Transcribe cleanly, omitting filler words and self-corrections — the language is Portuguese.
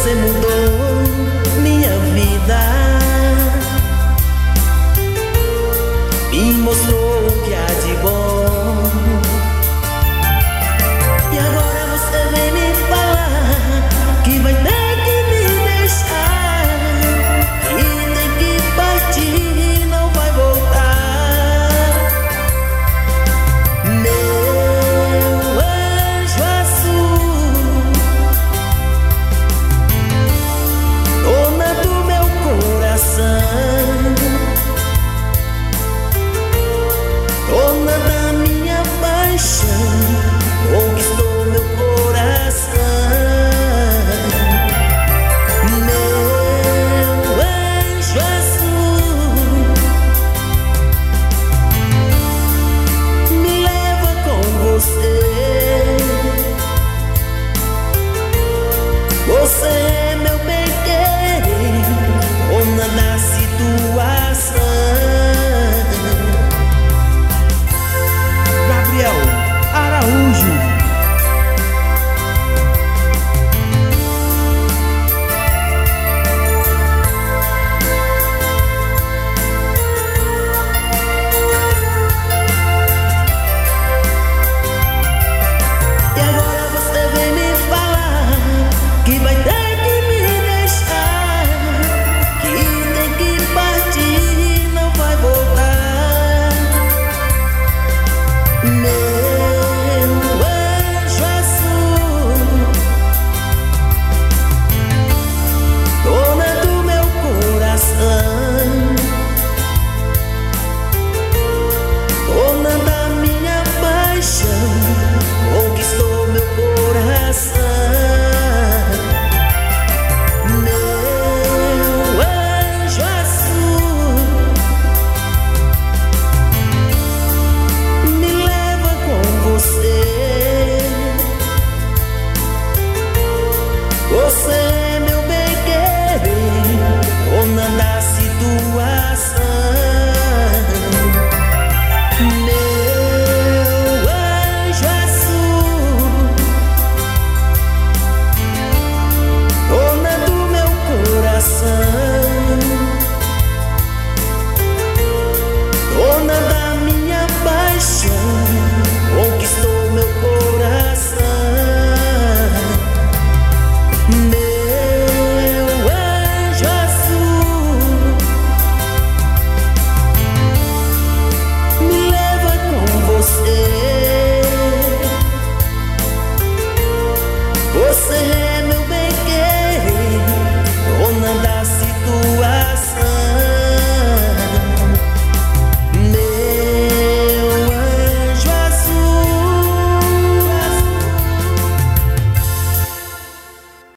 Você mudou minha vida, me mostrou o que há de bom. E agora você vem me falar que vai ter que me deixar, que tem que partir e não vai voltar. Meu anjo azul, dona do meu coração, dona da minha paixão, conquistou meu coração. Meu anjo azul, me leva com você. Você é meu bem-querer, dona da situação.